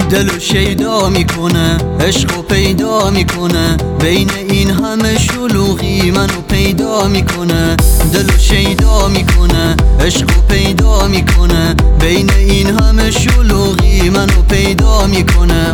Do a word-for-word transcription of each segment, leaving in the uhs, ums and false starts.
دلو شیدا میکنه، عشقو پیدا میکنه، بین این همه شلوغی منو پیدا میکنه. دلو شیدا میکنه، عشقو پیدا میکنه، بین این همه شلوغی منو پیدا میکنه.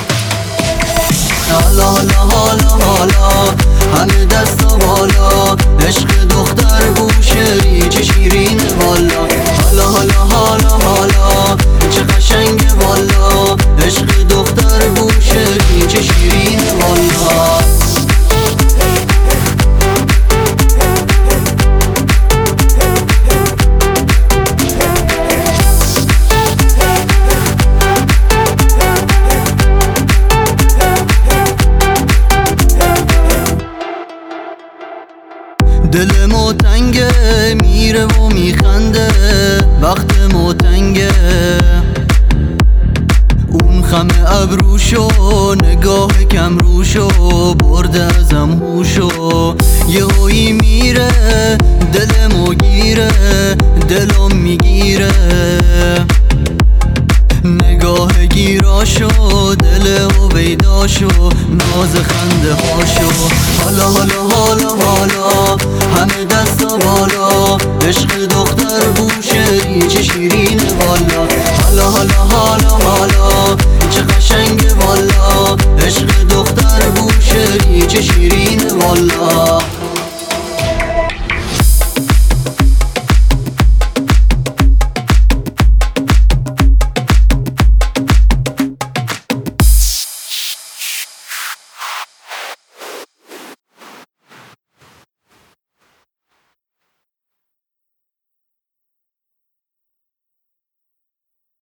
حالا حالا حالا حالا همه دستا بالا، عشق دختر بوشهری چه شیرین والا. حالا حالا حالا حالا چه قشنگه والا، عشق دختر بوشهری چه شیرین والا. دل ما تنگه میره و میخنده، وقت ما تنگه، اون خم ابروشو نگاه کم روشو برده ازم هوشو. یه هویی میره دل ما گیره، دلم میگیره نگاه گیراشو، دل هویداشو، ناز خنده هاشو. حالا حالا حالا حالا همه دستا بالا، عشق دختر بوشهری چه شیرین والا. حالا حالا حالا حالا چه قشنگه والا، عشق دختر بوشهری چه شیرین والا.